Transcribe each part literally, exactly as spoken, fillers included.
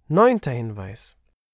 Neunter Hinweis.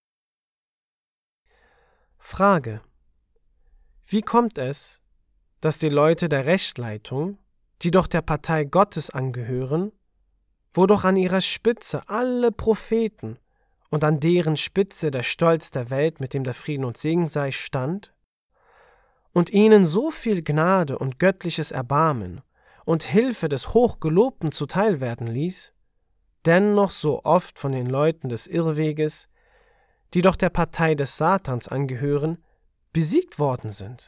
Frage: Wie kommt es, dass die Leute der Rechtleitung, die doch der Partei Gottes angehören, wo doch an ihrer Spitze alle Propheten und an deren Spitze der Stolz der Welt, mit dem der Frieden und Segen sei, stand, und ihnen so viel Gnade und göttliches Erbarmen und Hilfe des Hochgelobten zuteil werden ließ, dennoch so oft von den Leuten des Irrweges, die doch der Partei des Satans angehören, besiegt worden sind?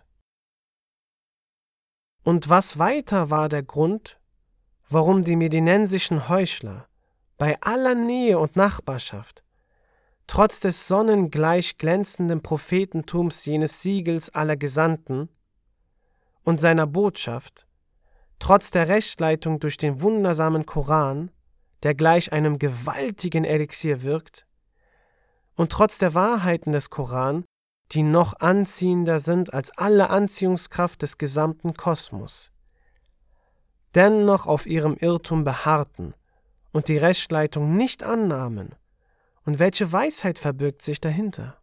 Und was weiter war der Grund, warum die medinensischen Heuchler bei aller Nähe und Nachbarschaft, trotz des sonnengleich glänzenden Prophetentums jenes Siegels aller Gesandten und seiner Botschaft, trotz der Rechtleitung durch den wundersamen Koran, der gleich einem gewaltigen Elixier wirkt, und trotz der Wahrheiten des Koran, die noch anziehender sind als alle Anziehungskraft des gesamten Kosmos, dennoch auf ihrem Irrtum beharrten und die Rechtleitung nicht annahmen? Und welche Weisheit verbirgt sich dahinter?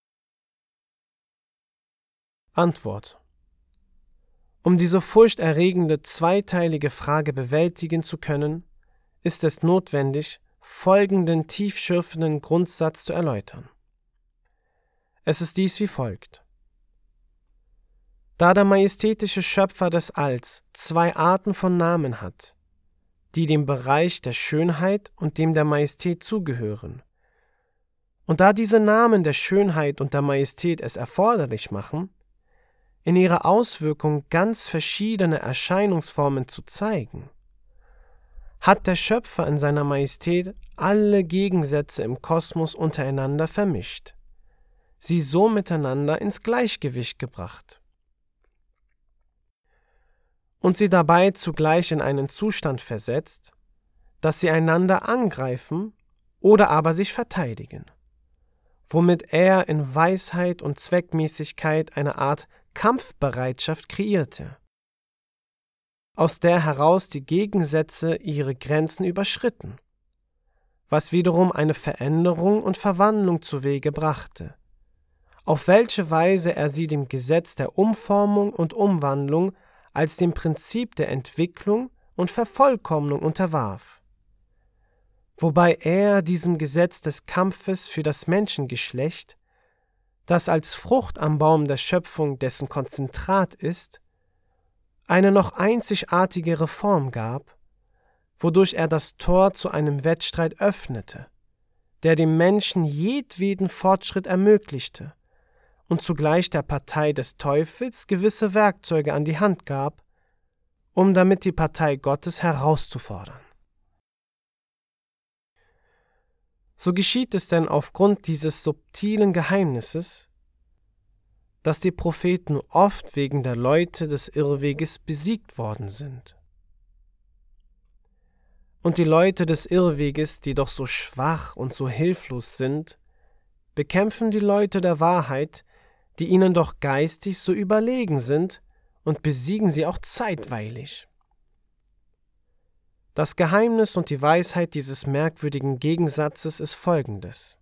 Antwort: Um diese furchterregende zweiteilige Frage bewältigen zu können, ist es notwendig, folgenden tiefschürfenden Grundsatz zu erläutern. Es ist dies wie folgt: Da der majestätische Schöpfer des Alls zwei Arten von Namen hat, die dem Bereich der Schönheit und dem der Majestät zugehören, und da diese Namen der Schönheit und der Majestät es erforderlich machen, in ihrer Auswirkung ganz verschiedene Erscheinungsformen zu zeigen, hat der Schöpfer in seiner Majestät alle Gegensätze im Kosmos untereinander vermischt, sie so miteinander ins Gleichgewicht gebracht und sie dabei zugleich in einen Zustand versetzt, dass sie einander angreifen oder aber sich verteidigen, womit er in Weisheit und Zweckmäßigkeit eine Art Kampfbereitschaft kreierte, aus der heraus die Gegensätze ihre Grenzen überschritten, was wiederum eine Veränderung und Verwandlung zuwege brachte, auf welche Weise er sie dem Gesetz der Umformung und Umwandlung als dem Prinzip der Entwicklung und Vervollkommnung unterwarf, wobei er diesem Gesetz des Kampfes für das Menschengeschlecht, das als Frucht am Baum der Schöpfung dessen Konzentrat ist, eine noch einzigartigere Form gab, wodurch er das Tor zu einem Wettstreit öffnete, der dem Menschen jedweden Fortschritt ermöglichte und zugleich der Partei des Teufels gewisse Werkzeuge an die Hand gab, um damit die Partei Gottes herauszufordern. So geschieht es denn aufgrund dieses subtilen Geheimnisses, dass die Propheten oft wegen der Leute des Irrweges besiegt worden sind. Und die Leute des Irrweges, die doch so schwach und so hilflos sind, bekämpfen die Leute der Wahrheit, die ihnen doch geistig so überlegen sind, und besiegen sie auch zeitweilig. Das Geheimnis und die Weisheit dieses merkwürdigen Gegensatzes ist folgendes: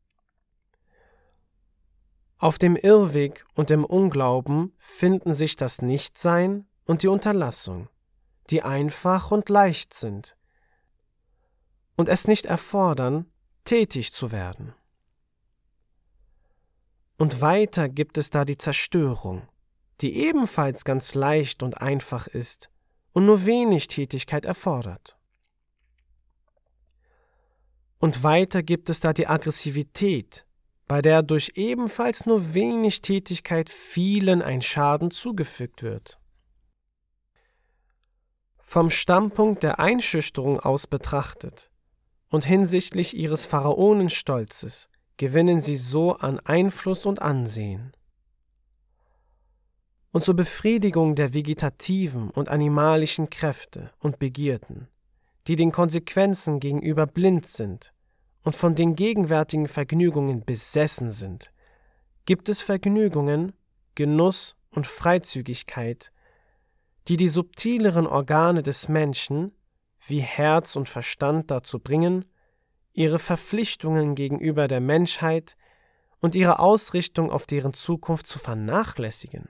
Auf dem Irrweg und im Unglauben finden sich das Nichtsein und die Unterlassung, die einfach und leicht sind und es nicht erfordern, tätig zu werden. Und weiter gibt es da die Zerstörung, die ebenfalls ganz leicht und einfach ist und nur wenig Tätigkeit erfordert. Und weiter gibt es da die Aggressivität, bei der durch ebenfalls nur wenig Tätigkeit vielen ein Schaden zugefügt wird. Vom Standpunkt der Einschüchterung aus betrachtet und hinsichtlich ihres Pharaonenstolzes gewinnen sie so an Einfluss und Ansehen. Und zur Befriedigung der vegetativen und animalischen Kräfte und Begierden, die den Konsequenzen gegenüber blind sind und von den gegenwärtigen Vergnügungen besessen sind, gibt es Vergnügungen, Genuss und Freizügigkeit, die die subtileren Organe des Menschen, wie Herz und Verstand, dazu bringen, ihre Verpflichtungen gegenüber der Menschheit und ihre Ausrichtung auf deren Zukunft zu vernachlässigen.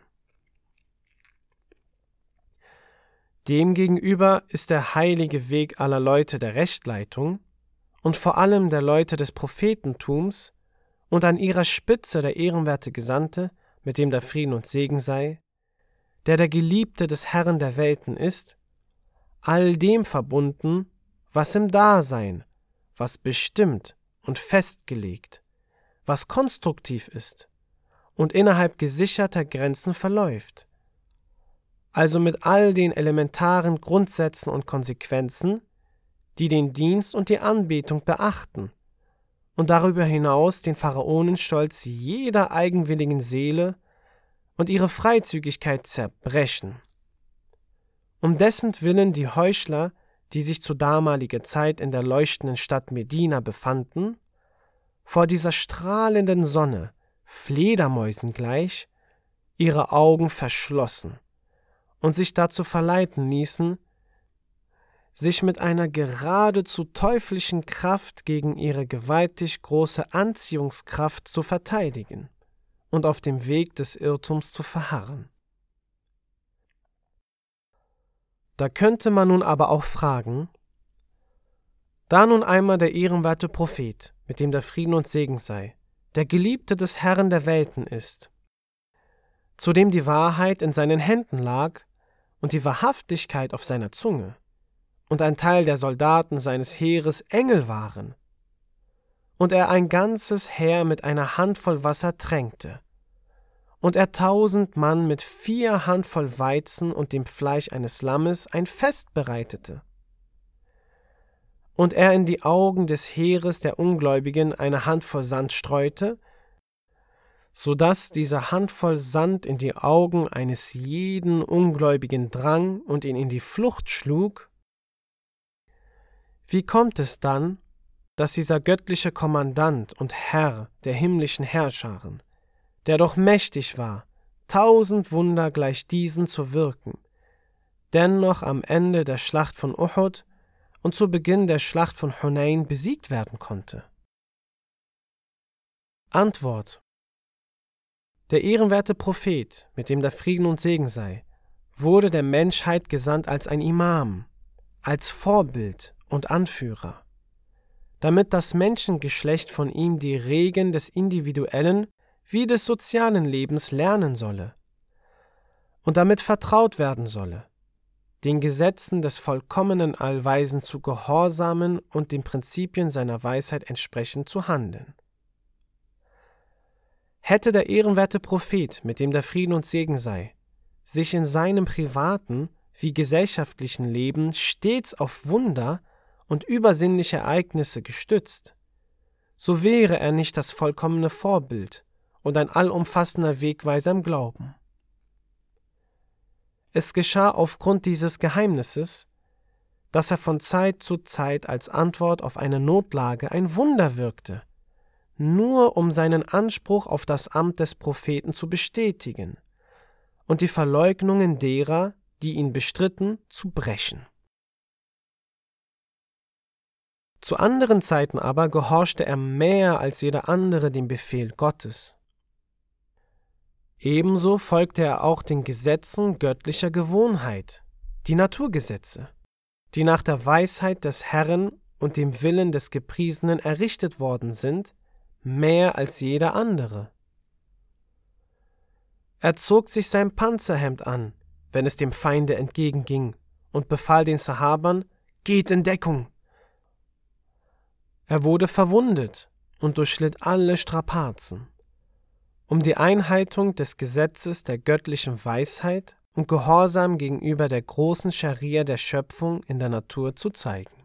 Demgegenüber ist der heilige Weg aller Leute der Rechtleitung und vor allem der Leute des Prophetentums und an ihrer Spitze der ehrenwerte Gesandte, mit dem der Frieden und Segen sei, der der Geliebte des Herrn der Welten ist, all dem verbunden, was im Dasein, was bestimmt und festgelegt, was konstruktiv ist und innerhalb gesicherter Grenzen verläuft, also mit all den elementaren Grundsätzen und Konsequenzen, die den Dienst und die Anbetung beachten und darüber hinaus den Pharaonenstolz jeder eigenwilligen Seele und ihre Freizügigkeit zerbrechen. Um dessen Willen die Heuchler, die sich zu damaliger Zeit in der leuchtenden Stadt Medina befanden, vor dieser strahlenden Sonne, Fledermäusen gleich, ihre Augen verschlossen und sich dazu verleiten ließen, sich mit einer geradezu teuflischen Kraft gegen ihre gewaltig große Anziehungskraft zu verteidigen und auf dem Weg des Irrtums zu verharren. Da könnte man nun aber auch fragen, da nun einmal der ehrenwerte Prophet, mit dem der Frieden und Segen sei, der Geliebte des Herrn der Welten ist, zu dem die Wahrheit in seinen Händen lag und die Wahrhaftigkeit auf seiner Zunge, und ein Teil der Soldaten seines Heeres Engel waren, und er ein ganzes Heer mit einer Handvoll Wasser tränkte, und er tausend Mann mit vier Handvoll Weizen und dem Fleisch eines Lammes ein Fest bereitete, und er in die Augen des Heeres der Ungläubigen eine Handvoll Sand streute, so dass diese Handvoll Sand in die Augen eines jeden Ungläubigen drang und ihn in die Flucht schlug, wie kommt es dann, dass dieser göttliche Kommandant und Herr der himmlischen Herrscharen, der doch mächtig war, tausend Wunder gleich diesen zu wirken, dennoch am Ende der Schlacht von Uhud und zu Beginn der Schlacht von Hunain besiegt werden konnte? Antwort: Der ehrenwerte Prophet, mit dem der Frieden und Segen sei, wurde der Menschheit gesandt als ein Imam, als Vorbild und Anführer, damit das Menschengeschlecht von ihm die Regeln des individuellen wie des sozialen Lebens lernen solle und damit vertraut werden solle, den Gesetzen des vollkommenen Allweisen zu gehorsamen und den Prinzipien seiner Weisheit entsprechend zu handeln. Hätte der ehrenwerte Prophet, mit dem der Frieden und Segen sei, sich in seinem privaten wie gesellschaftlichen Leben stets auf Wunder und übersinnliche Ereignisse gestützt, so wäre er nicht das vollkommene Vorbild und ein allumfassender Wegweiser im Glauben. Es geschah aufgrund dieses Geheimnisses, dass er von Zeit zu Zeit als Antwort auf eine Notlage ein Wunder wirkte, nur um seinen Anspruch auf das Amt des Propheten zu bestätigen und die Verleugnungen derer, die ihn bestritten, zu brechen. Zu anderen Zeiten aber gehorchte er mehr als jeder andere dem Befehl Gottes. Ebenso folgte er auch den Gesetzen göttlicher Gewohnheit, die Naturgesetze, die nach der Weisheit des Herrn und dem Willen des Gepriesenen errichtet worden sind, mehr als jeder andere. Er zog sich sein Panzerhemd an, wenn es dem Feinde entgegenging, und befahl den Sahabern: »Geht in Deckung!« Er wurde verwundet und durchschlitt alle Strapazen, um die Einhaltung des Gesetzes der göttlichen Weisheit und Gehorsam gegenüber der großen Scharia der Schöpfung in der Natur zu zeigen.